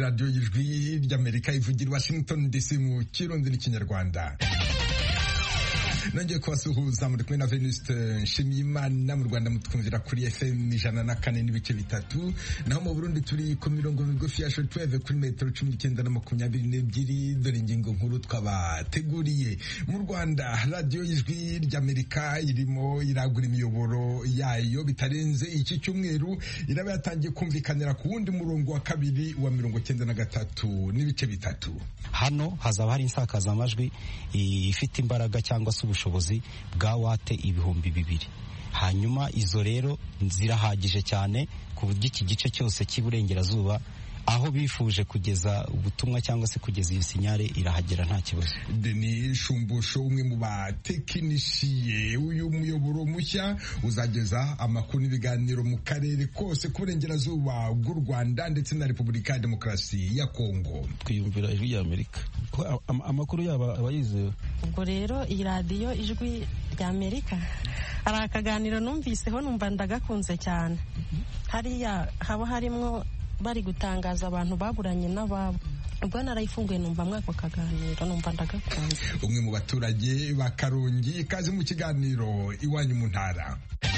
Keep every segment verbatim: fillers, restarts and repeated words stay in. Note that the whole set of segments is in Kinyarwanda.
radiyo y'ijwi ry'Amerika ivugira i Washington D C mu kirundi n'ikinyarwanda. Nongeye kubasuhuza muri kumwe na Venuste Nshimiyimana. Mu Rwanda mutwumvira kuri F M ijana na kane n'ibice bitatu, naho mu Burundi turi ku mirongo migufi ya shortwave kuri metero cumi n'icyenda na makumyabiri n'ebyiri. Dore ingingo nkuru twabateguriye. Mu Rwanda radiyo y'ijwi ry'Amerika irimo iragura imiyoboro yayo bitarenze iki cyumweru, iraba yatangiye kumvikanira ku wundi murongo wa kabiri wa mirongo cyenda na gatatu n'ibice bitatu. Hano hazaba hari insakazamajwi ifite imbaraga cyangwa se ubushobozi bwa wate ibihumbi bibiri. Hanyuma izo rero zirahagije cyane ku buryo iki gice cyose cy'iburengerazuba aho bifuje kugeza ubutumwa cyangwa se kugeza iyi sinyare irahagera nta kibazo. Denis Shumbusho, umwe mu batekinisiye uyu muyoboro mushya, uzageza amakuru n'ibiganiro mu karere kose k'uburengerazuba bw'u Rwanda ndetse na Repubulika ya Demokarasi ya Kongo. Twiyumvira ijwi y'Amerika ko amakuru yaba abayizewe. Ubwo rero iyi radiyo ijwi ry'Amerika hari akaganiro numviseho numva ndagakunze cyane. Hariya haba harimwo bari gutangaza abantu baburanye n'ababo. Ubwo narayifunguye numva mwako kaganiro numva ndagakunze. Umwe mu baturage ba Karongi, kazi mu kiganiro iwanyu mu ntara.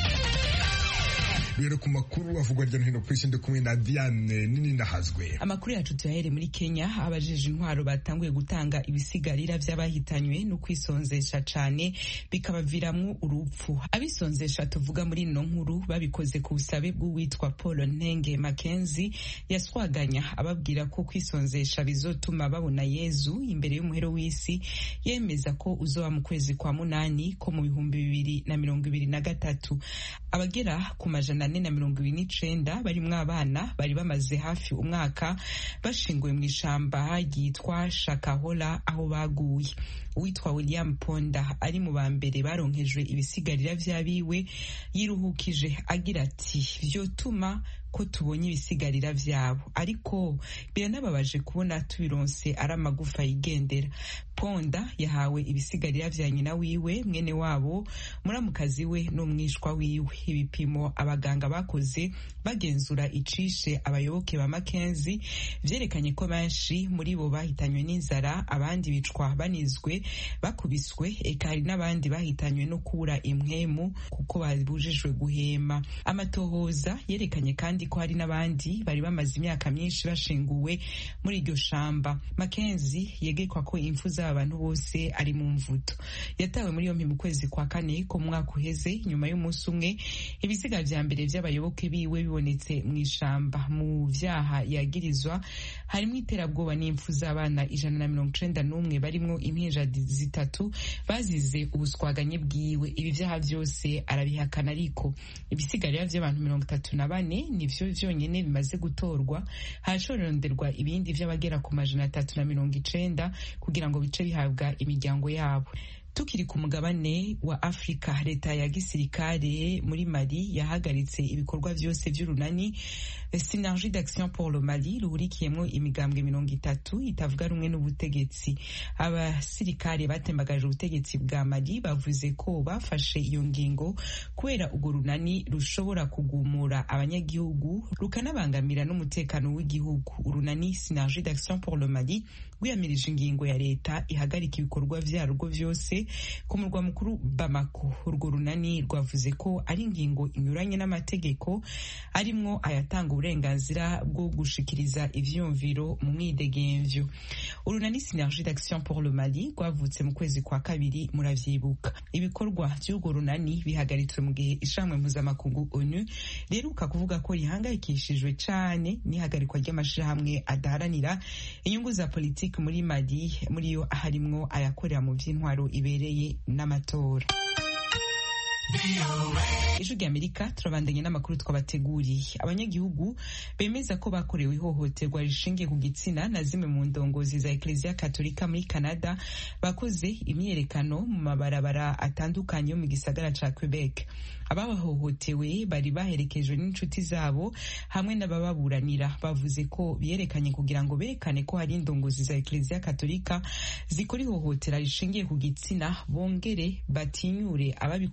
Rero ku makuru avugwa hirya no hino ku isi ndi kumwe na Diane nini nahazwe. Amakuru yacu tuyahere muri Kenya. Abajeje intwaro batanguye gutanga ibisigarira by'abahitanywe no kwisonzesha cane bikabaviramwo urupfu. Abisonzesha tuvuga muri ino nkuru babikoze ku busabe bw'uwitwa Paul Ntenge Mackenzie yaswaganya ababwira ko kwisonzesha bizotuma babona Yezu imbere y'umuhero w'isi, yemeza ko uzoba mu kwezi kwa munani ko mu bihumbi bibiri na mirongo ibiri na gatatu. Abagera ku majana ane na mirongo ibiri n'icenda barimwo abana bari bamaze hafi umwaka bashinguwe mu ishamba ryitwa Shakahola aho baguye. Uwitwa William Ponda ari mu ba mbere baronkejwe ibisigarira vy'abiwe yiruhukije agira ati vyotuma ko tubonye ibisigarira vyabo, ariko biranababaje kubona tubironse ari amagufa yigendera. Ponda yahawe ibisigarira vya nyina wiwe, mwene wabo, muramukazi we n'umwishwa wiwe. Ibipimo abaganga bakoze bagenzura icishe abayoboke ba Mackenzie vyerekanye ko benshi muri bo bahitanywe n'inzara, abandi bicwa banizwe bakubiswe, eka hari n'abandi bahitanywe no kubura impwemu kuko babujijwe guhema. Amatohoza yerekanye kandi ko hari n'abandi bari bamaze imyaka myinshi bashinguwe muri iryo shamba. Mackenzie yegekwa ko impfu z'abantu bose ari mu mvuto. Yatawe muri yompi mu kwezi kwa kane ko mwaka uheze, nyuma y'umunsi umwe ibisiga vya mbere vy'abayoboke biwe bibonetse mu ishamba. Mu vyaha yagirizwa harimo iterabwoba n'impfu z'abana ijana na mirongo icenda n'umwe barimwo impinja zitatu bazize ubuswaganye bwiwe. Ibi vyaha vyose arabihakana, ariko ibisigarira vy'abantu mirongo itatu na bane nivyo vyonyene bimaze gutorwa. Harashoronderwa ibindi vy'abagera ku majana atatu na mirongo icenda kugira ngo bice bihabwa imiryango yabo. Tukiri ku mugabane wa Afrika, leta ya gisirikare muri Mali yahagaritse ibikorwa vyose vy'urunani Synergie d'Action pour le Mali ruhurikiyemwo imigambwe mirongo itatu itavuga rumwe n'ubutegetsi. Abasirikare batembagaje ubutegetsi bwa Mali bavuze ko bafashe iyo ngingo kubera urwo runani rushobora kugumura abanyagihugu rukanabangamira n'umutekano w'igihugu. Urunani Synergie d'Action pour le Mali rwiyamirije ingingo ya leta ihagarika ibikorwa vyarwo vyose ku murwa mukuru Bamako. Urwo runani rwavuze ko ari ingingo inyuranye n'amategeko, arimwo ayatanga uburenganzira bwo gushikiriza ivyumviro mu mwidegemvyo. Urunani Synergie d'Action pour le Mali rwavutse mu kwezi kwa kabiri, muravyibuka. Ibikorwa vy'urwo runani bihagaritswe mu gihe ishamwe mpuzamakungu ONU riheruka kuvuga ko rihangayikishijwe cane n'ihagarikwa ry'amashirahamwe adaharanira inyungu za politiki muri Mali, muri yo harimwo ayakorera mu vy'intwaro ibereye n'amatora. Ijwi ry'Amerika turabandanye n'amakuru twabateguriye. Abanyagihugu bemeza ko bakorewe ihohoterwa rishingiye ku gitsina na zimwe mu ndongozi za Eklezia Katolika muri Canada bakoze imyiyerekano mu mabarabara atandukanye yo mu gisagara ca Quebec. Abahohotewe bari baherekejwe n'inshuti zabo hamwe n'abababuranira. Bavuze ko biyerekanye kugira ngo berekane ko hari indongozi za Eklezia Katolika zikora ihohotera rishingiye ku gitsina, bongere batinyure ababikorewe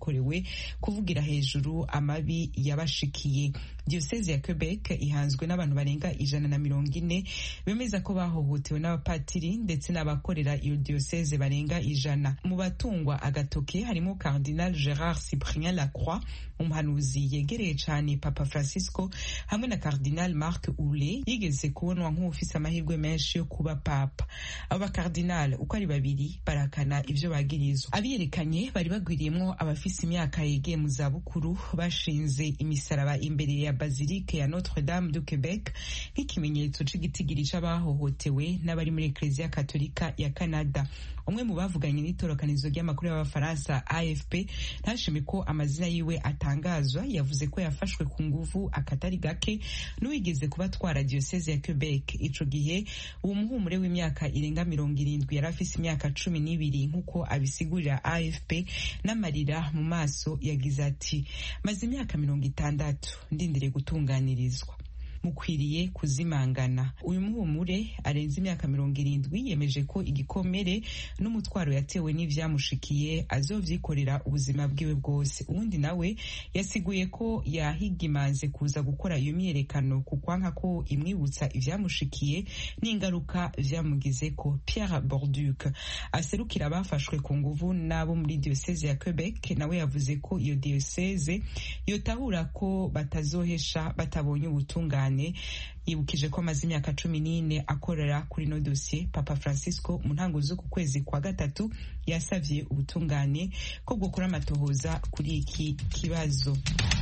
kuvugira hejuru amabi yabashikiye. Diocese ya Quebec ihanzwe n'abantu barenga ijana na mirongo ine bemeza ko bahohotewe n'abapatiri ndetse n'abakorera iyo diocese barenga ijana. Mu batungwa agatoke harimo Cardinal Gérard Cyprien Lacroix, umuhanuzi yegereye cyane Papa Francisco, hamwe na Cardinal Marc Houlé yigeze kubonwa nk'ufise amahirwe menshi yo kuba papa. Aba cardinal uko ari babiri barakana ivyo bagirizwa. Abiyerekanye bari bagwiriyemwo abafise imyaka yegeye mu zabukuru, bashinze imisaraba imbere ya Basilique ya Notre Dame du Québec nk'ikimenyetso c'igitigiri c'abahohotewe n'abari muri Ecclesia Katolika ya Canada. Umwe mu bavuganye n'itorokanizo ry'amakuru y'abafaransa A F P ntashime ko amazina yiwe atangazwa, yavuze ko yafashwe ku nguvu akatari gake n'uwigeze kubatwara diocese ya Quebec. Ico gihe uwo muhumure w'imyaka irenga mirongo irindwi yari afise imyaka cumi n'ibiri nk'uko abisigurira A F P n'amarira mu maso, yagize ati maze imyaka mirongo itandatu ndindiriye gutunganirizwa, mukwiriye kuzimangana. Uyu muhumure arenze imyaka mirongo irindwi yemeje ko igikomere n'umutwaro yatewe n'ivyamushikiye azovyikorera ubuzima bwiwe bwose. Uwundi nawe yasiguye ko yahigimanze kuza gukora iyo myerekano kukwanka ko imwibutsa ivyamushikiye n'ingaruka vyamugizeko. Pierre Borduc aserukira abafashwe ku nguvu n'abo muri diocese ya Quebec nawe yavuze ko iyo diocese yotahura ko batazohesha batabonye ubutungane. Yibukije ko amaze imyaka cumi n'ine akorera kuri no dossier. Papa Francisco mu ntango z'uku kwezi kwa gatatu yasavye ubutungane ko bwokora amatohoza kuri iki kibazo.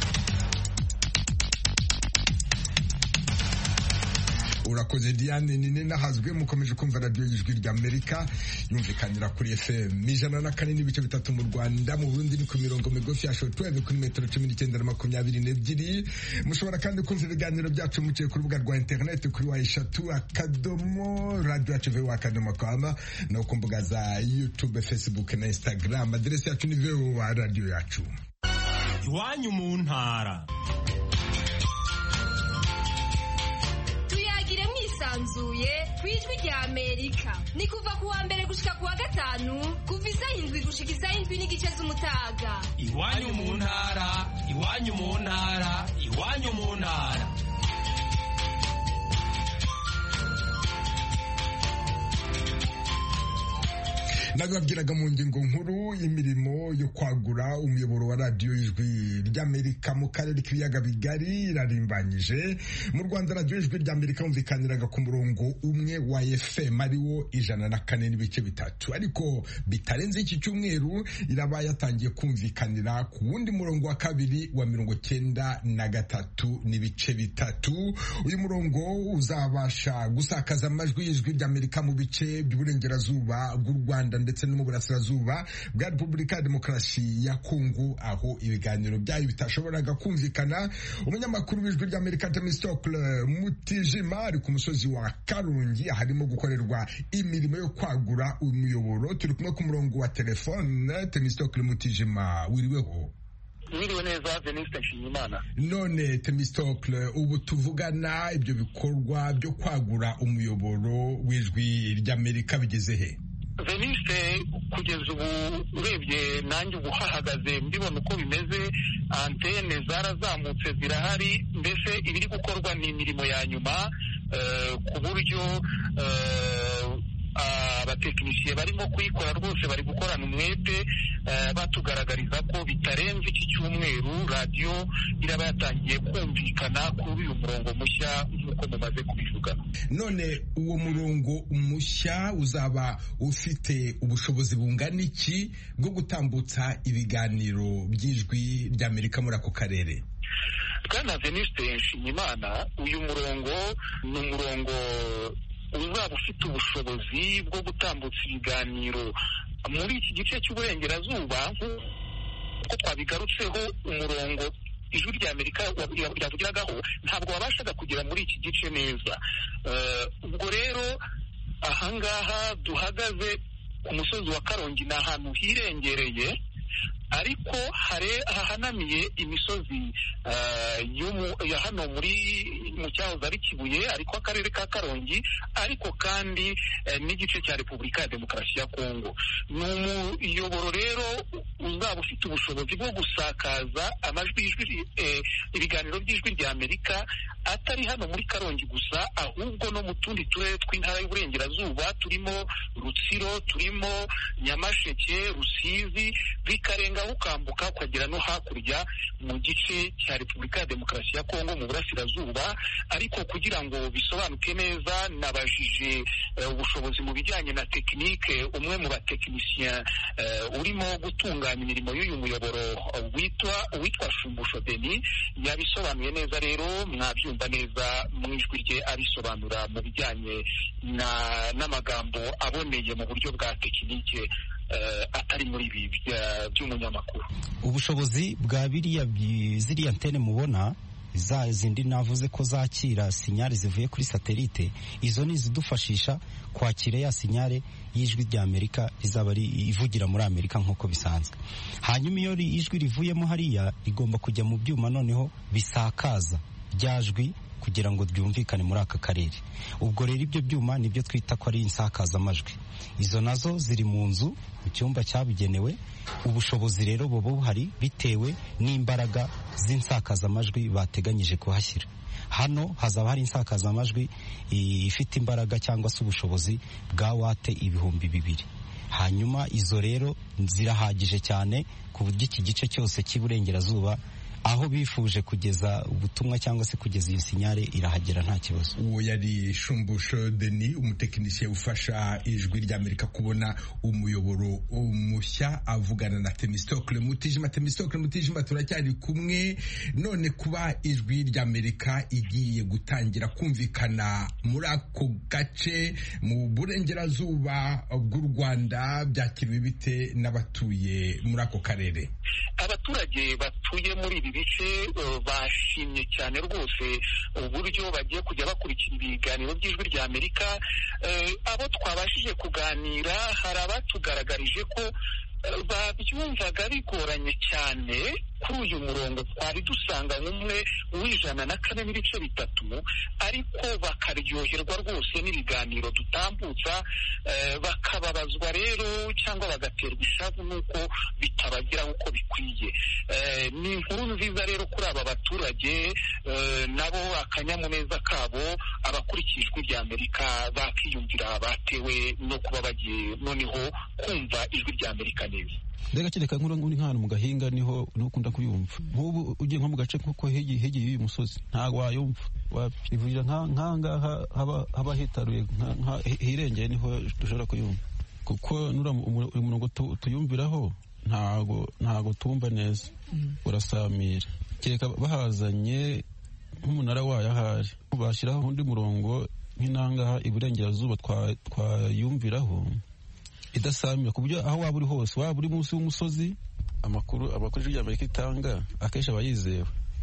Urakoze Diane nini nahazwe. Mukomeje kumva radio y'ijwi ry'Amerika yumvikanira kuri F M ijana na kane n'ibice bitatu mu Rwanda, mu Burundi ni ku mirongo migufi ya shortwave kuri metero cumi n'icyenda na makumyabiri n'ebyiri. Mushobora kandi kumva ibiganiro byacu muciye ku rubuga rwa internet kuri wa eshatu akadomo radio yacu V O A akadomo com no ku mbuga za YouTube, Facebook na Instagram. Aderesi yacu ni V O A radio yacu. Iwanyu mu ntara. Sanzuye kwijwi rya Amerika ni kuva kuwa mbere gushika kuwa gatanu kuva isaha indwi gushika isaha indwi n'igice z'umutaga. Iwanyu mu ntara, iwanyu mu ntara, iwanyu mu ntara. Nababwiraga mu ngingo nkuru imirimo yo kwagura umuyoboro wa radio y'ijwi ry'Amerika mu karere k'ibiyaga bigari irarimbanyije. Mu Rwanda radio y'ijwi ry'Amerika umvikaniraga ku murongo umwe wa F M ariwo ijana na kane n'ibice bitatu, ariko bitarenze iki cyumweru iraba yatangiye kumvikanira ku wundi murongo wa kabiri wa mirongo cyenda na gatatu n'ibice bitatu. Uyu murongo uzabasha gusakaza amajwi y'ijwi ry'Amerika mu bice by'uburengerazuba bw'u Rwanda ndetse no mu burasirazuba bwa Repubulika ya Demokarasi ya Kongo, aho ibiganiro byayo bitashoboraga kumvikana. Umunyamakuru w'ijwi ry'Amerika Themistocle Mutijima ari ku musozi wa Karungi harimo gukorerwa imirimo yo kwagura umuyoboro. Turi kumwe ku murongo wa telefone. Themistocle Mutijima, wiriweho? Mwiriwe neza Venuste Nshimiyimana. None Themistocle, ubu tuvugana ibyo bikorwa byo kwagura umuyoboro w'ijwi ry'Amerika bigeze he? Venuste, kugeza ubu urebye nanjye ubu hahagaze mbibona uko bimeze, antene zarazamutse zirahari, mbese ibiri gukorwa ni imirimo ya nyuma ku buryo abatekinisiye barimo kuyikora rwose bari gukorana umwete, batugaragariza ko bitarenze iki cyumweru radio iraba yatangiye kumvikana kuri uyu murongo mushya nk'uko mumaze kubivuga. None uwo murongo mushya uzaba ufite ubushobozi bungana iki bwo gutambutsa ibiganiro by'ijwi ry'Amerika muri ako karere? Bwana Venuste Nshimiyimana, uyu murongo ni umurongo uzaba ufite ubushobozi bwo gutambutsa ibiganiro muri iki gice cy'uburengerazuba nk'uko twabigarutseho. Umurongo ijwi ry'Amerika yavugiragaho ntabwo wabashaga kugera muri iki gice neza. Ubwo rero ahangaha duhagaze ku musozi wa Karongi ni ahantu hirengereye, ariko hahanamiye imisozi ya hano muri mu cyahoze ari Kibuye ariko akarere ka Karongi ariko kandi n'igice cya Repubulika ya Demokarasi ya Kongo. Ni umuyoboro rero uzaba ufite ubushobozi bwo gusakaza amajwi y'ijwi ibiganiro by'ijwi rya Amerika atari hano muri Karongi gusa, ahubwo no mu tundi turere tw'intara y'Uburengerazuba turimo Rutsiro, turimo Nyamasheke, Rusizi, bikarengaho ukambuka ukagera no hakurya mu gice cya Repubulika ya Demokarasi ya Kongo mu burasirazuba. Ariko kugira ngo bisobanuke neza, nabajije ubushobozi mu bijyanye na tekinike umwe mu batekinisien urimo gutunganya imirimo y'uyu muyoboro witwa witwa Shumbusho Denis. Yabisobanuye neza rero, mwabyumva neza mu ijwi rye abisobanura mu bijyanye n'amagambo aboneye mu buryo bwa tekinike atari muri ibi by'umunyamakuru. Ubushobozi bwa biriya ziriya antene mubona za zindi navuze ko zakira sinyari zivuye kuri satelite, izo ni zidufashisha kwakira ya sinyare y'ijwi rya Amerika rizaba ivugira muri Amerika nk'uko bisanzwe. Hanyuma iyo ijwi rivuyemo hariya rigomba kujya mu byuma noneho bisakaza ryajwi kugira ngo ryumvikane muri aka karere. Ubwo rero ibyo byuma nibyo twita ko ari insakazamajwi. Izo nazo ziri mu nzu mu cyumba cyabugenewe. Ubushobozi rero buba buhari bitewe n'imbaraga z'insakazamajwi bateganyije kuhashyira. Hano hazaba hari insakazamajwi ifite imbaraga cyangwa se ubushobozi bwa wate ibihumbi bibiri. Hanyuma izo rero zirahagije cyane ku buryo iki gice cyose cy'Iburengerazuba aho bifuje kugeza ubutumwa cyangwa se kugeza iyi sinyare irahagera nta kibazo. Uwo yari Shumbusho Denis, umutekinisiye ufasha ijwi rya Amerika kubona umuyoboro mushya, avugana na Themistocle Mutijima. Themistocle Mutijima, turacyari kumwe. None kuba ijwi rya Amerika igiye gutangira kumvikana muri ako gace mu burengerazuba bw'u Rwanda, byakiriwe bite n'abatuye muri ako karere? Abaturage batuye muri ibi bice bashimye cyane rwose uburyo bagiye kujya bakurikira ibiganiro by'ijwi rya Amerika. Abo twabashije kuganira hari abatugaragarije ko babyumvaga bigoranye cyane kuri uyu murongo twari dusanga umwe w'ijana na kane n'ibice bitatu, ariko bakaryoherwa rwose n'ibiganiro dutambutsa, bakababazwa rero cyangwa bagaterwa ishavu n'uko bitabageraho uko bikwiye. Ni inkuru nziza rero kuri aba baturage, nabo akanyamuneza kabo abakurikira ijwi rya Amerika bakiyumvira batewe no kuba bagiye noneho kumva ijwi rya Amerika neza. Ndega kereka nkuru nguri nk'ahantu mu gahinga niho nukunda kuyumva. Nk'ubu ugiye nko mu gace kuko hegi hegi y'uyu musozi ntago wayumva. Wabivurira nkanga haba haba hitaruye nka hirengeye niho dushobora kuyumva. Kuko nura umurongo tuyumviraho ntago ntago tumva neza. Urasamira. Kereka bahazanye nk'umunara wayo ahari. Bashyiraho undi murongo nk'inangaha Iburengerazuba twayumviraho idasamira ku buryo aho waba uri hose, waba uri munsi y'umusozi, amakuru abakuru ijwi rya Amerika itanga akenshi aba yizewe.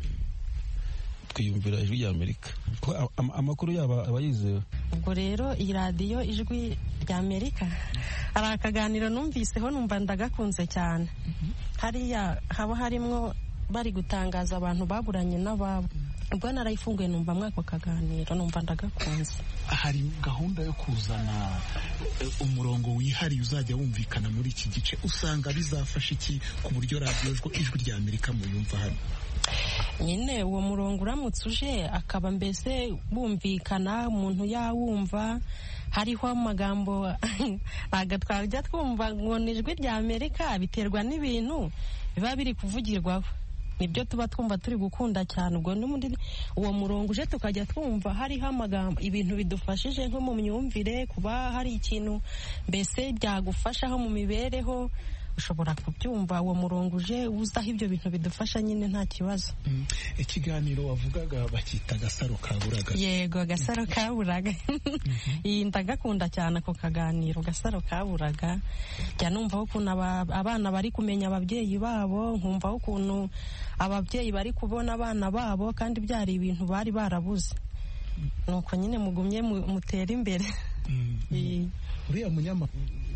Twiyumvira ijwi rya Amerika amakuru yaba aba yizewe. Ubwo rero iyi radiyo ijwi rya Amerika hari akaganiro numviseho numva ndagakunze cyane. Hariya haba harimo bari gutangaza abantu baburanye n'ababo. Ubwo narayifunguye numva mwako kaganiro numva ndagakunze. Hari gahunda yo kuzana umurongo wihariye uzajya wumvikana muri iki gice, usanga bizafasha iki ku buryo radiyo ijwi rya Amerika muyumva hano? Nyine uwo murongo uramutse uje akaba mbese bumvikana, umuntu yawumva, hariho amagambo ntabwo twajya twumva ngo ni ijwi rya Amerika, biterwa n'ibintu biba biri kuvugirwaho, nibyo tuba twumva turi gukunda cyane. Ubwo n'undi uwo murongo uje tukajya twumva hariho amagambo, ibintu bidufashije nko mu myumvire, kuba hari ikintu mbese byagufashaho mu mibereho, ushobora kubyumva. Uwo murongo uje uzaho ibyo bintu bidufasha nyine nta kibazo. Ikiganiro wavugaga bakita Agasaro Kaburaga. Yego, Agasaro Kaburaga. Iyi ndagakunda cyane ako kaganiro Agasaro Kaburaga. Jya numvaho ukuntu abana bari kumenya ababyeyi babo, nkumvaho ukuntu ababyeyi bari kubona abana babo kandi byari ibintu bari barabuze. Nuko nyine mugumye mutera imbere. Uriya munyamakuru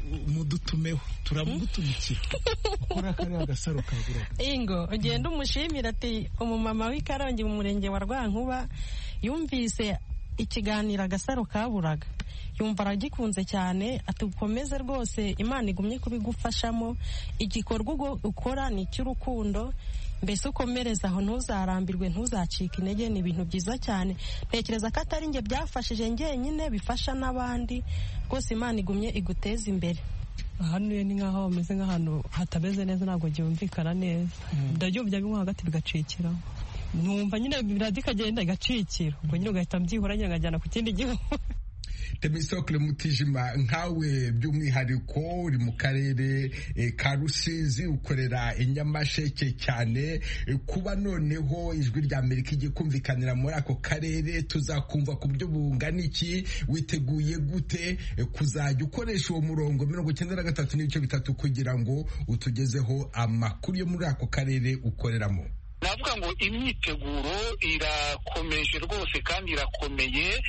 mudutumeho turamugutumikira ukora kariya gasaro kaburaga ingo ugenda umushimira ati umumama w'i Karongi mu murenge wa Rwankuba yumvise ikiganiro agasaro kaburaga yumva aragikunze cyane atukomeze rwose Imana igumye kubigufashamo igikorwa ukora ni cy'urukundo mbese ukomereza aho ntuzarambirwe ntuzacike intege ni ibintu byiza cyane tekereza ko atari njye byafashije njyenyine bifasha n'abandi rwose Imana igumye iguteza imbere. Hano ni nk'aho bameze nk'ahantu hatameze neza ntabwo byumvikana neza ndabyumva bimwe hagati bigacikira numva nyine biradi kagenda igacikira ubwo nyine ugahita mbyihora nyine nkajyana ku kindi gihugu. Temistocle Mutijima nkawe by'umwihariko uri mu karere e, ka Rusizi ukorera inyamasheke cyane e, kuba noneho ijwi rya Amerika igiye kumvikanira muri ako karere tuzakumva ku buryo bungana iki witeguye gute e, kuzajya ukoresha uwo murongo mirongo icyenda na gatatu n'ibice bitatu kugira ngo utugezeho amakuru yo muri ako karere ukoreramo? Navuga ngo imyiteguro irakomeje rwose kandi irakomeye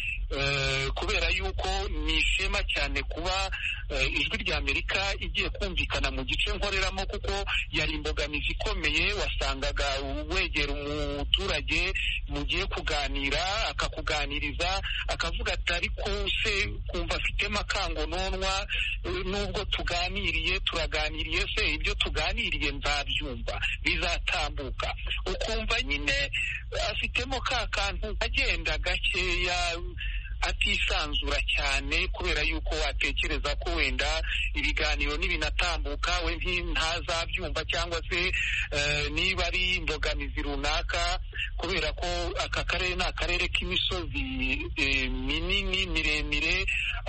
kubera yuko ni ishema cyane kuba ijwi rya Amerika igiye kumvikana mu gice nkoreramo kuko yari imbogamizi ikomeye wasangaga wegera umuturage mugiye kuganira akakuganiriza akavuga ati ariko se kumva afitemo akangononwa nubwo tuganiriye turaganiriye se ibyo tuganiriye nzabyumva bizatambuka ukumva nyine afitemo ka kantu agenda gakeya atisanzura cyane kubera yuko watekereza ko wenda ibiganiro n'ibinatambuka we ntazabyumva cyangwa se uh, niba ari imbogamizi runaka kubera ko aka karere ni akarere k'imisozi eh, minini miremire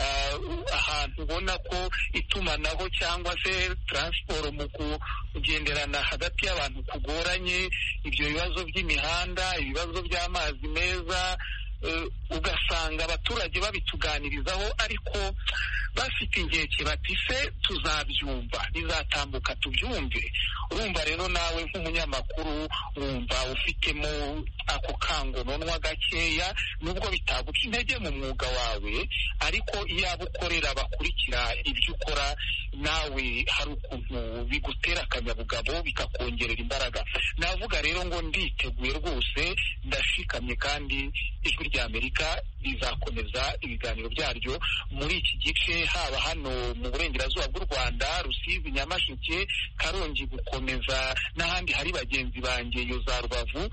uh, ahantu ubona ko itumanaho cyangwa se transport mu kugenderana hagati y'abantu kugoranye ibyo bibazo by'imihanda ibibazo by'amazi meza Uh, ugasanga abaturage babituganirizaho ariko bafite inkeke bati se tuzabyumva bizatambuka tubyumve. Urumva rero nawe nk'umunyamakuru wumva ufitemo ako kangononwa gakeya nubwo bitaguca intege mu mwuga wawe ariko iyo abo ukorera bakurikira ibyo ukora nawe hari ukuntu bigutera akanyabugabo bikakongerera imbaraga. Navuga rero ngo nditeguye rwose ndashikamye kandi ijwi rya Amerika rizakomeza ibiganiro byaryo muri iki gice haba hano mu burengerazuba bw'u Rwanda Rusizi Nyamasheke Karongi gukomeza n'ahandi hari bagenzi banjye yo za Rubavu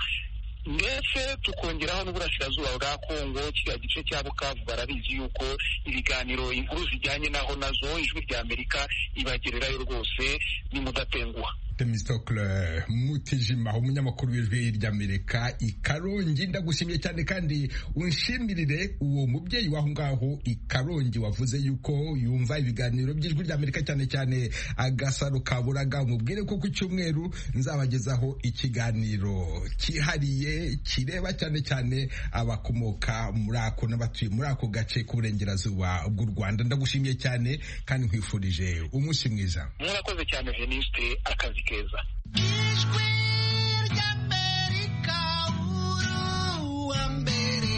ndetse tukongeraho n'uburasirazuba bwa Kongo kiriya gice cya Bukavu barabizi yuko ibiganiro inkuru zijyanye naho nazo ijwi rya Amerika ibagererayo rwose ni mudatenguha. Temistocle Mutijima umunyamakuru w'ijwi ry'Amerika i Karongi ndagushimiye cyane kandi unshimirire uwo mubyeyi waho ngaho i Karongi wavuze yuko yumva ibiganiro by'ijwi ry'Amerika cyane cyane agasaro kaburaga umubwire ko ku cyumweru nzabagezaho ikiganiro kihariye kireba cyane cyane abakomoka muri ako n'abatuye muri ako gace k'uburengerazuba bw'u Rwanda. Ndagushimiye cyane kandi nkwifurije umunsi mwiza. Murakoze cyane Veniste akazi keza. Ijwi ry'Amerika uru wa mbere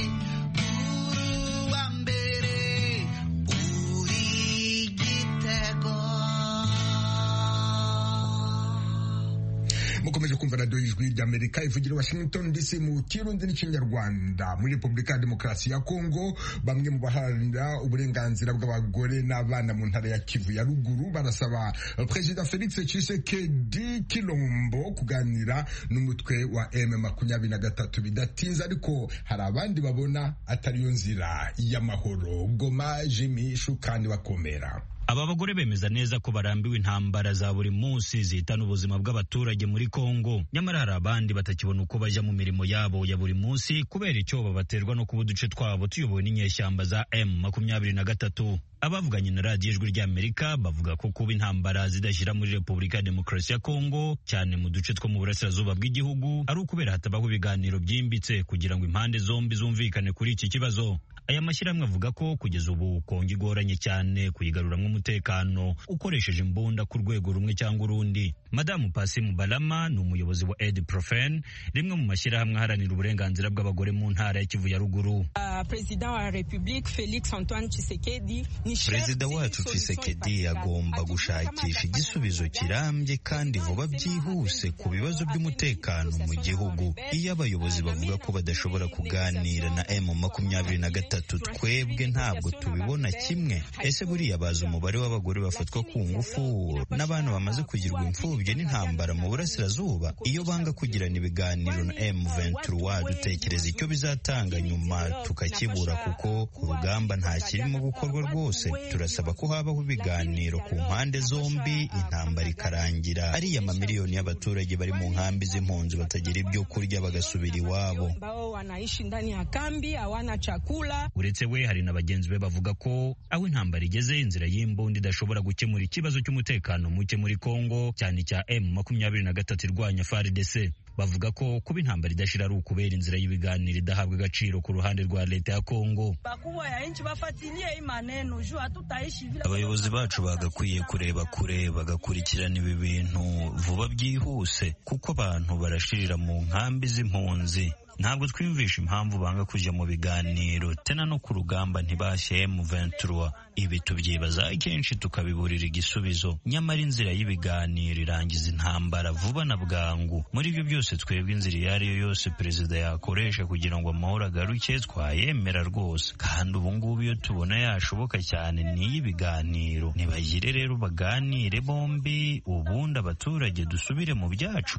uru wa mbere uri gitego. Mukomeje kumva radio ijwi ry'Amerika ivugira Washington D C mu Kirundi n'Ikinyarwanda. Muri Republika ya Demokarasi ya Kongo bamwe mu baharanira uburenganzira bw'abagore n'abana mu ntara ya Kivu ya ruguru barasaba President Felix Tshisekedi Kilombo kuganira n'umutwe wa M makumyabiri na gatatu bidatinze ariko hari abandi babona atari yo nzira y'amahoro. Goma Jimmy Shukani bakomera. Aba bagore bemeza neza ko barambiwe intambara za buri munsi zihitana ubuzima bw'abaturage muri Kongo. Nyamara hari abandi batakibona uko bajya mu mirimo yabo ya buri munsi kubera icyoba baterwa no kuba uduce twabo tuyobowe n'inyeshyamba za M makumyabiri na gatatu. Abavuganye na radiyo ijwi ry'Amerika bavuga ko kuba intambara zidashyira muri Repubulika ya Demokarasi ya Kongo cyane mu duce two mu burasirazuba bw'igihugu ari ukubera hatabaho ibiganiro byimbitse kugira ngo impande zombi zumvikane kuri iki kibazo. Aya mashyirahamwe avuga ko kugeza ubu Kongo igoranye cyane kuyigaruramwo umutekano ukoresheje imbunda ku rwego rumwe cyangwa urundi. Madamu Pasi Mubalama ni umuyobozi wa Ediprofen, rimwe mu mashyirahamwe aharanira uburenganzira bw'abagore mu ntara ya Kivu ya ruguru. Perezida wa Republique Felix Antoine Tshisekedi Perezida wacu Tshisekedi agomba gushakisha igisubizo kirambye kandi vuba byihuse ku bibazo by'umutekano mu gihugu. Iyo abayobozi bavuga ko badashobora kuganira na M makumyabiri na gatatu, twebwe ntabwo tubibona kimwe. Ese buriya bazi umubare w'abagore bafatwa ku ngufu n'abana bamaze kugirwa imfubyi n'intambara mu burasirazuba? Iyo banga kugirana ibiganiro na M ventura, dutekereza icyo bizatanga nyuma tukakibura, kuko ku rugamba nta kirimo gukorwa rwose. Turasaba ko habaho ibiganiro ku mpande zombi, intambara ikarangira, ariya mamiliyoni y'abaturage bari mu nkambi z'impunzi batagira ibyo kurya bagasubira iwabo. Uretse we, hari na bagenzi be bavuga ko aho intambara igeze, inzira y'imbunda idashobora gukemura ikibazo cy'umutekano muke muri Kongo, cyane cya M makumyabiri na gatatu irwanya F A R D C. Bavuga ko kuba intambara idashira ari ukubera inzira y'ibiganiro idahabwa agaciro ku ruhande rwa leta ya Kongo. Abayobozi bacu bagakwiye kureba kure, bagakurikirana ibi bintu vuba byihuse, kuko abantu barashirira mu nkambi z'impunzi. Ntabwo twiyumvisha impamvu banga kujya mu biganiro, tena no ku rugamba ntibashye M ventura. Ibi tubyibaza kenshi tukabiburira igisubizo, nyamara inzira y'ibiganiro irangiza intambara vuba na bwangu. Muri ibyo byose twebwe inzira iyo ari yo yose perezida yakoresha kugira ngo amahoro agaruke twayemera rwose, kandi ubu ngubu iyo tubona yashoboka cyane ni iy'ibiganiro. Nibagire rero baganire bombi, ubundi abaturage dusubire mu byacu.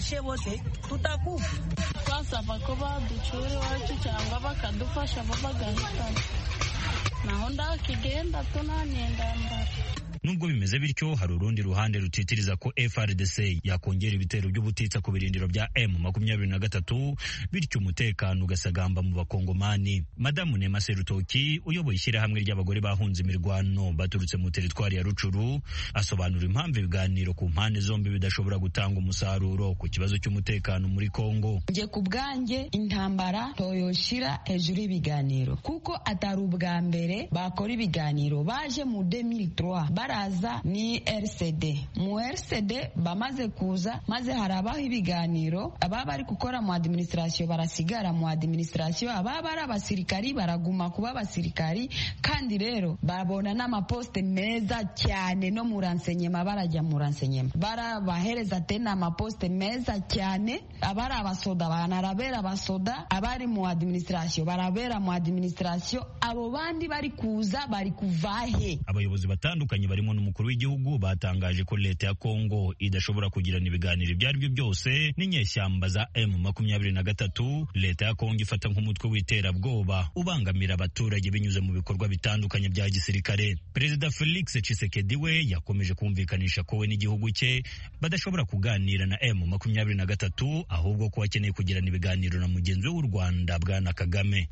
ko baducura iwacu cyangwa bakadufasha bo bagahitana, naho ndakigenda tunanendambara. Nubwo bimeze bityo, hari urundi ruhande rutitiriza ko F R D C yakongera ibitero by'ubutitsa ku birindiro bya M makumyabiri na gatatu, bityo umutekano ugasagamba mu bakongomani. Madamu Nema Serutoki, uyoboye ishyirahamwe ry'abagore bahunze imirwano baturutse mu teritwari ya Rucuru, asobanura impamvu ibiganiro ku mpande zombi bidashobora gutanga umusaruro ku kibazo cy'umutekano muri Kongo. Nje ku bwanjye intambara toyoshira hejuru y'ibiganiro, kuko atari ubwa mbere bakora ibiganiro. Baje mu deux mille trois baraza ni R C D, mu R C D bamaze kuza, maze harabaho ibiganiro. Ababa bari gukora mu administration barasigara mu administration, ababa ari abasirikari baraguma kuba abasirikari, kandi rero babona n'amaposte meza cyane no mu renseignement, barajya mu renseignement barabahereza tena amaposte meza cyane. Abari abasoda banarabera abasoda, abari mu administration barabera mu administration. Abo bandi bari kuza bari kuvahe. Abayobozi batandukanye barimo n'umukuru w'igihugu batangaje ko leta ya Kongo idashobora kugirana ibiganiro ibyo ari byo byose n'inyeshyamba za M makumyabiri na gatatu. Leta ya Kongo ifata nk'umutwe w'iterabwoba ubangamira abaturage binyuze mu bikorwa bitandukanye bya gisirikare. Perezida Felix Tshisekedi we yakomeje kumvikanisha ko we n'igihugu cye badashobora kuganira na M makumyabiri na gatatu, ahubwo ko akeneye kugirana ibiganiro na mugenzi we w'u Rwanda Bwana Kagame.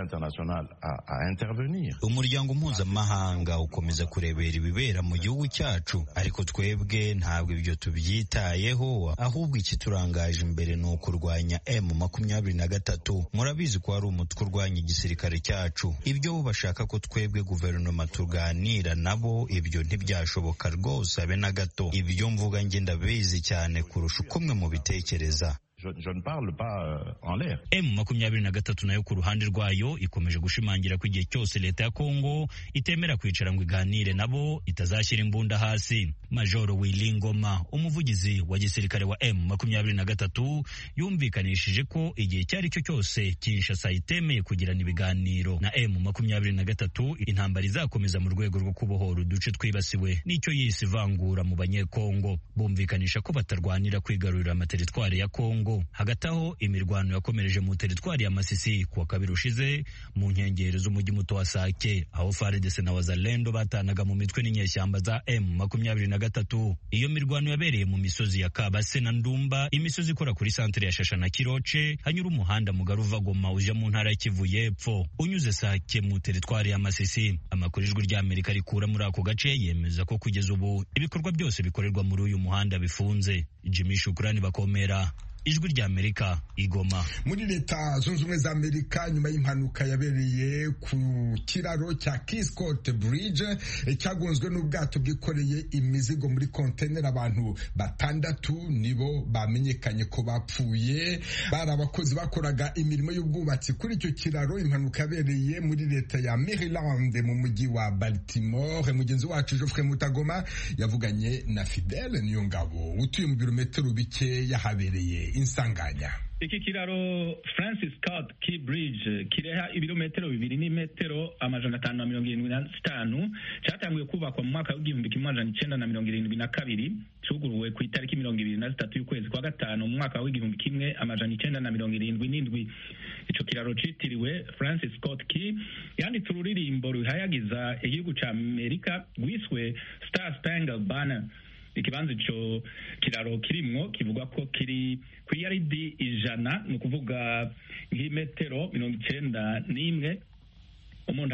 Umuryango mpuzamahanga ukomeza kurebera ibibera mu gihugu cyacu, ariko twebwe ntabwo ibyo tubyitayeho, ahubwo ikiturangaje imbere ni ukurwanya M makumyabiri na gatatu. Murabizi ko hari umutwe urwanya igisirikare cyacu. Ibyo bo bashaka ko twebwe guverinoma tuganira nabo, ibyo ntibyashoboka rwose abe na gato. Ibyo mvuga nge ndabizi cyane kurusha uko mwe mubitekereza. Je, je ne parle pas euh, en l'air. M makumyabiri na gatatu nayo ku ruhande rwayo ikomeje gushimangira ko igihe cyose leta ya Kongo itemera kwicara ngo iganire nabo itazashyira imbunda hasi. Majoro Willy Ngoma, umuvugizi wa gisirikare wa M makumyabiri na gatatu, yumvikanishije ko igihe cyari cyo cyose Kinshasa itemeye kugirana ibiganiro na M makumyabiri na gatatu, intambara izakomeza mu rwego rwo kubohora uduce twibasiwe n'icyo yise ivangura mu banyekongo. Bumvikanisha ko batarwanira kwigarurira amateritwari ya Kongo. Hagati aho imirwano yakomereje mu teritwari ya Masisi kuwa kabiri ushize mu nkengero z'umujyi muto wa Sake, aho F A R D C na Wazalendo batanaga mu mitwe n'inyeshyamba za M makumyabiri na gatatu. Iyo mirwano yabereye mu misozi ya Kabase na Ndumba, imisozi ikora kuri santere ya Shasha na Kiroce, hanyura umuhanda mugari uva Goma uja mu ntara ya Kivu y'Epfo unyuze Sake mu teritwari ya Masisi. Amakuru ijwi rya Amerika rikura muri ako gace yemeza ko kugeza ubu ibikorwa byose bikorerwa muri uyu muhanda bifunze. Jimmy Shukrani Bakomera, ijwi rya Amerika igoma. Muri leta zunze ubumwe za Amerika nyuma y'impanuka yabereye ku kiraro cya Kiscot Bridge cyagonzwe n'ubwato bwikoreye imizigo muri container, abantu batandatu nibo bamenyekanye ko bapfuye, bari abakozi bakoraga imirimo y'ubwubatsi kuri icyo kiraro. Impanuka yabereye muri leta ya Maryland mu mujyi wa Baltimore. Mugenzi wacu Geoffrey Mutagoma yavuganye na Fidele Niyongabo utuye mu birometero bike yahabereye insanganya. Iki kiraro Francis Scott Key Bridge kireha ibirometero bibiri n'imetero amajana atanu na mirongo irindwi na zitanu cyatanguye kubakwa mu mwaka w'igihumbi kimwe amajana icenda na mirongo irindwi na kabiri, cuguruwe ku itariki mirongo ibiri na zitatu y'ukwezi kwa gatanu mu mwaka w'igihumbi kimwe amajana icenda na mirongo irindwi n'indwi. Ico kiraro citiriwe Francis Scott Key yanditse ururirimbo ruhayagiza igihugu ca Amerika rwiswe Star Spangled Banner. Ikibanza ico kiraro kirimwo kivuga ko kiri ku yaridi ijana, ni ukuvuga nk'imetero mirongo icenda n'imwe. Umuntu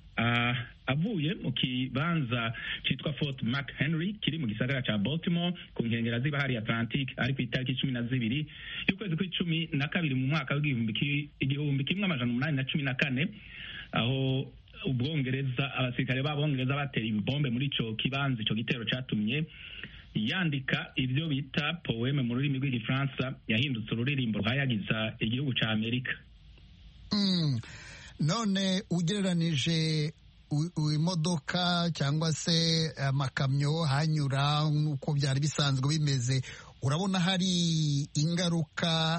avuye mu kibanza citwa Fort McHenry kiri mu gisagara ca Baltimore ku nkengera z'ibahari Atlantic ari ku itariki cumi na zibiri y'ukwezi kw'icumi na kabiri mu mwaka w'igihumbi kimwe amajana umunani na cumi na kane, aho Ubwongereza abasirikare b'Abongereza batera ibombe muri ico kibanza. Ico gitero catumye yandika ibyo bita poeme mu rurimi rw'igifaransa, yahindutse ururirimbo ruhayagiza igihugu ca Amerika. Mm. None ugereranije imodoka cyangwa se amakamyo hanyura uko byari bisanzwe bimeze, urabona hari ingaruka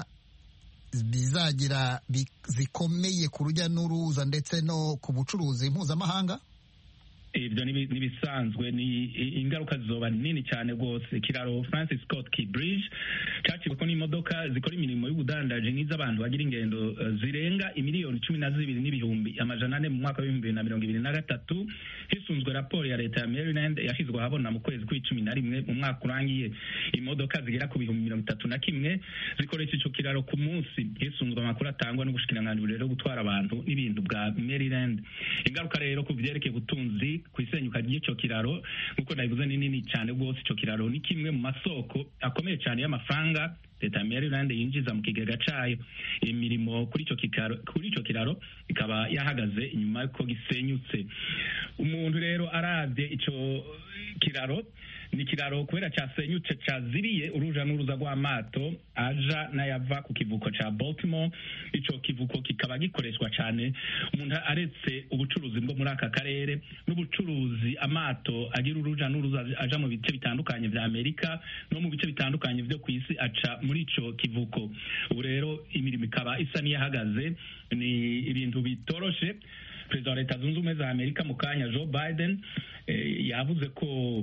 bizagira zikomeye ku rujya n'uruza ndetse no ku bucuruzi mpuzamahanga? Ibyo nibisanzwe, ni ingaruka zizoba nini cyane rwose. Ikiraro Francis Scott Key Bridge cyaciweko n'imodoka zikora imirimo y'ubudandaji nk'iz'abantu bagira ingendo zirenga imiliyoni cumi na zibiri n'ibihumbi amajana ane mu mwaka w'ibihumbi bibiri na mirongo ibiri na gatatu, hisunzwe raporo ya leta ya Maryland yashyizwe ahabona mu kwezi kw'icumi na rimwe mu mwaka urangiye. Imodoka zigera ku bihumbi mirongo itatu na kimwe zikoresha ico kiraro ku munsi, hisunzwe amakuru atangwa n'ubushikiranganji rero gutwara abantu n'ibintu bwa Maryland. Ingaruka rero ku vyerekeye ubutunzi ku isenyuka ry'icyo kiraro nk'uko nabivuze ni nini cyane rwose. Icyo kiraro ni kimwe mu masoko akomeye cyane y'amafaranga leta ya Maryland yinjiza mu kigega cayo. Imirimo kuri icyo kiraro kuri icyo kiraro ikaba yahagaze inyuma y'uko gisenyutse. Umuntu rero aravye ico kiraro, ni kiraro kubera cyasenyutse caziriye uruja n'uruza rw'amato aja n'ayava ku kivuko ca Baltimore. Ico kivuko kikaba gikoreshwa cyane umuntu aretse ubucuruzi bwo muri aka karere n'ubucuruzi amato agira uruja n'uruza aja mu bice bitandukanye vya Amerika no mu bice bitandukanye vyo ku isi aca muri ico kivuko. Ubu rero imirimo ikaba isa n'iyahagaze, ni ibintu bitoroshe. Perezida wa Leta Zunze Ubumwe za Amerika mu kanya Joe Biden eh, yavuze ko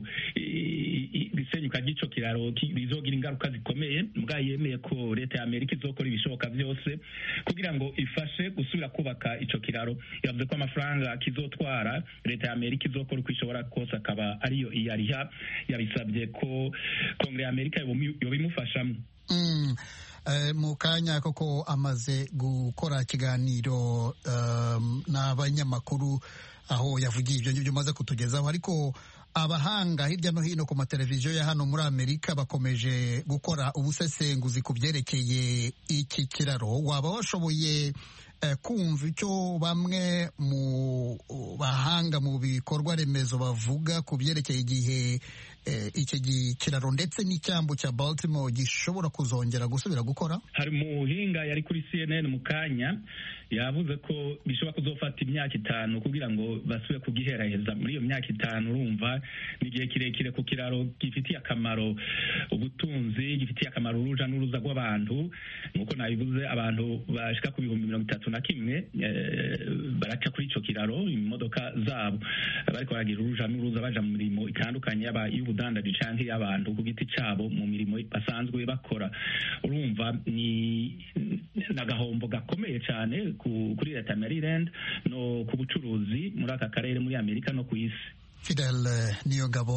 isenyuka ry'ico kiraro rizogira ingaruka zikomeye, mbwa yemeye ko leta ya Amerika izokora ibishoboka byose kugira ngo ifashe gusubira kubaka ico kiraro. Yavuze ko amafaranga kizotwara leta ya Amerika izokora uko ishobora kose akaba ariyo iyariha. Yabisabye ko Kongere ya Amerika yobimufashamo. Mm. Uh, mu kanya koko amaze gukora ikiganiro um, n'abanyamakuru aho yavugiye ibyo ngibyo umaze kutugezaho, ariko abahanga hirya no hino ku mateleviziyo ya hano muri Amerika bakomeje gukora ubusesenguzi ku byerekeye iki kiraro. Waba washoboye uh, kumva icyo bamwe mu bahanga mu bikorwa remezo bavuga ku byerekeye igihe iki kiraro ndetse n'icyambu cya Baltimore gishobora kuzongera gusubira gukora? Hari umuhinga yari kuri C N N mu kanya yavuze ko bishobora kuzofata imyaka itanu kugira ngo basubire kugiheraheza. Muri iyo myaka itanu urumva ni igihe kirekire ku kiraro gifitiye akamaro ubutunzi, gifitiye akamaro uruja n'uruza rw'abantu. Nk'uko nabivuze, abantu bashika ku bihumbi mirongo itatu na kimwe baraca kuri ico kiraro imodoka zabo, bariko baragira uruja n'uruza baja mu mirimo itandukanye yaba y'ubudandaji canke y'abantu ku giti cabo mu mirimo basanzwe bakora. Urumva ni n'agahombo gakomeye cyane kuri leta ya Maryland no ku bucuruzi muri aka karere muri Amerika no ku isi. Fidel Niyongabo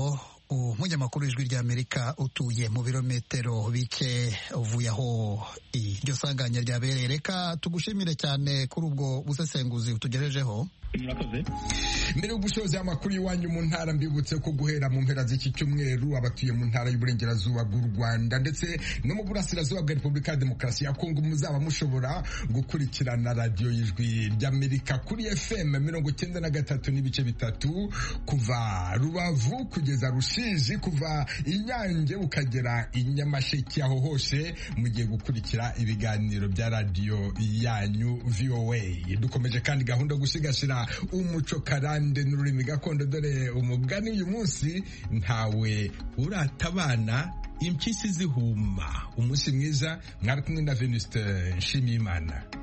umunyamakuru w'ijwi ry'Amerika utuye mu birometero bike uvuye aho iryo sanganya ryabereye. Reka tugushimire cyane kuri ubwo busesenguzi utugejejeho. Mbere yo gusoza amakuru y'iwanyu mu ntara, mbibutse ko guhera mu mpera z'iki cyumweru abatuye mu ntara y'uburengerazuba bw'u Rwanda ndetse no mu burasirazuba bwa Repubulika ya Demokarasi ya Kongo muzaba mushobora gukurikirana radiyo y'ijwi ry'Amerika kuri F M mirongo icyenda na gatatu n'ibice bitatu kuva Rubavu kugeza Rusizi, kuva Inyange ukagera i Nyamasheke. Aho hose mugiye gukurikira ibiganiro bya radiyo yanyu V O A. Dukomeje kandi gahunda yo gusigasira umuco karande n'ururimi gakondo, dore umugani uyu munsi: ntawe uratabana impyisi zihuma. Umunsi mwiza, mwari kumwe na Venuste Nshimiyimana.